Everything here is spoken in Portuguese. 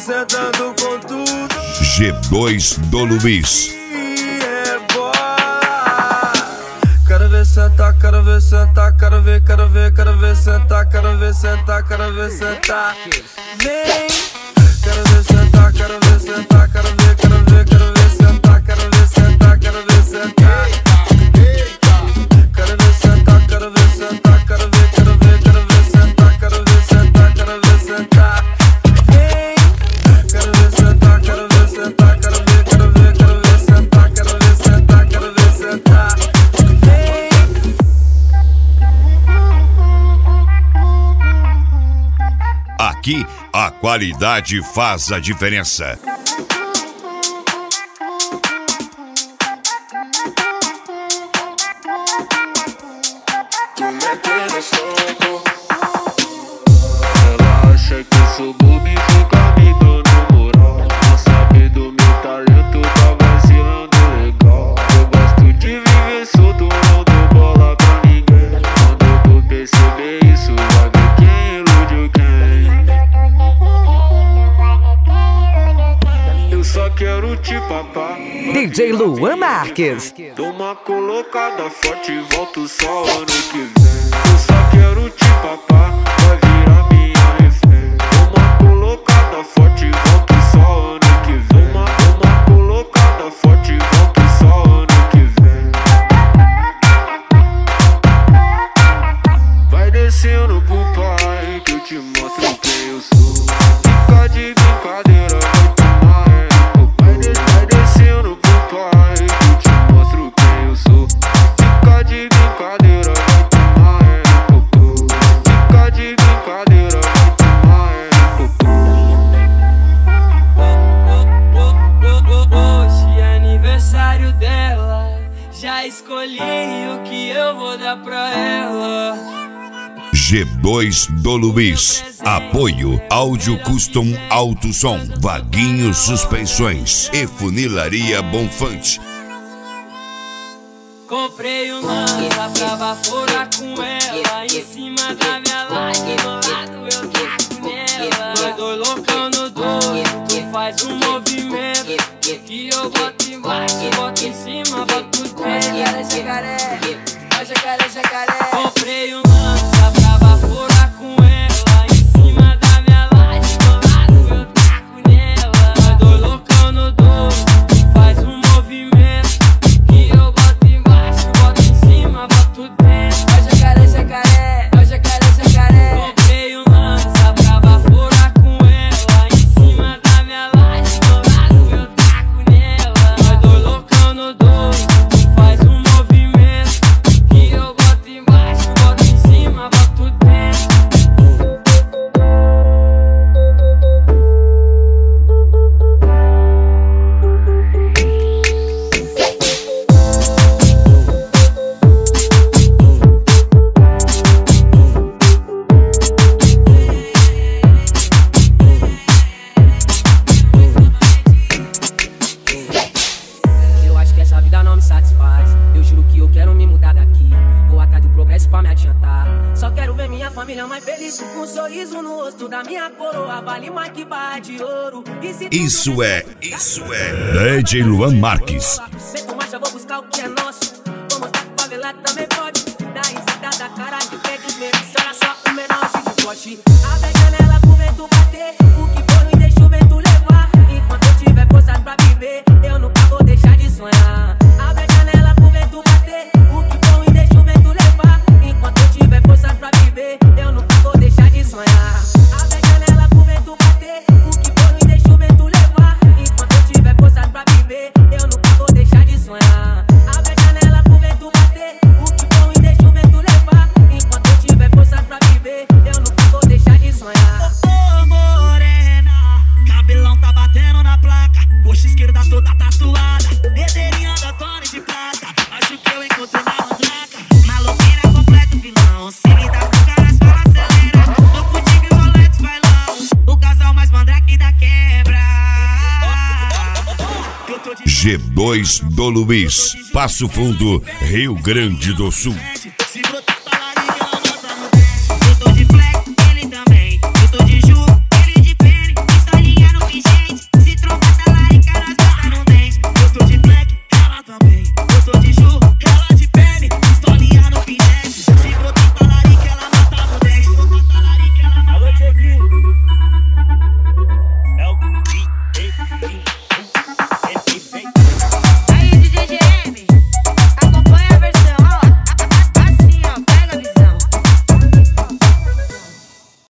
sentando com tudo. G2 do Luiz. Quero ver sentar, quero ver sentar, quero ver sentar, quero ver sentar, quero ver sentar. Vem, quero ver sentar, quero ver sentar, quero ver sentar, quero ver sentar, quero ver sentar. Quero ver sentar, quero ver sentar, quero ver sentar, quero ver sentar, quero ver sentar. Vem, quero ver sentar, quero ver sentar, quero ver sentar, quero ver sentar, quero ver sentar. Aqui, a qualidade faz a diferença. Ela acha que eu sou bobo e fica me dando moral. Não sabe do meu talento, tá vacilando legal. Eu gosto de viver solto, não dou bola pra ninguém. Quando eu perceber isso, vai ver quem iludiu quem. Eu só quero te papar. DJ Luan Marques. Dou uma colocada forte e volto só ano que vem. Eu só quero te papar, vai virar minha refém. Dou uma colocada forte e volto só ano que vem. Uma colocada forte e volto só ano que vem. Vai descendo pro pai que eu te mostro quem eu sou. Fica de brincadeira, vai tomar vai descendo pro pai que eu te mostro quem eu sou. Fica de brincadeira, vai tomar Fica de brincadeira, vai tomar Hoje é aniversário dela. Já escolhi o que eu vou dar pra ela. G2 do Luiz. Apoio Áudio Custom Alto Som, Vaguinho Suspensões e Funilaria Bonfante. Comprei um lança pra baforar com ela. Em cima da minha laje, do lado eu taco nela. Nós dois loucão no doido, tu faz um movimento que eu boto embaixo, boto em cima, boto dentro. Jacaré, jacaré, jacaré. Comprei um lança pra baforar com ela. Em cima da minha laje, do lado eu taco nela. Nós dois loucão no doido, tu faz um movimento que eu boto embaixo, boto em cima, boto dentro. Ó jacaré, jacaré, ó jacaré, jacaré. Comprei um lança pra baforar com ela. Em cima da minha laje, do lado eu taco nela. Nós dois loucão no doido, tu faz um movimento que eu boto embaixo, boto em cima, boto dentro. Eu acho que essa vida não me satisfaz. Eu juro que eu quero me mudar daqui. Vou atrás do progresso pra me adiantar. Só quero ver minha família mais feliz. Com um sorriso no rosto da minha coroa. Vale mais que barra de ouro. Isso é DJ Luan Marques. Feito marcha, vou buscar o que é nosso. Vou mostrar que favela também pode. Dá risada da cara de pé de medo. Será só o menor de pote. Abre a janela pro vento bater. O que for e deixa o vento levar. Enquanto eu tiver forças pra viver, eu nunca vou deixar de sonhar. Abre a janela pro vento bater. O que for e deixa o vento levar. Enquanto eu tiver forças pra viver, eu nunca vou deixar de sonhar. Abre a janela pro vento bater. O que for e deixa o vento levar. Enquanto eu tiver forças pra viver, eu nunca vou deixar de sonhar. Abre a janela pro vento bater. O que for e deixa o vento levar. Enquanto eu tiver forças pra viver, eu nunca vou deixar de sonhar. Ô morena, cabelão tá batendo na placa. Coxa esquerda toda tatuada, dedeirinha da Tony de prata. Acho que eu encontrei na mandraca. Maloqueira completo vilão. Se me dá com caras, fala acelera. Tô contigo e Rolex bailão. O casal mais mandrake da quebra. G2 do Luiz. Passo Fundo, Rio Grande do Sul. Se brotar talarica,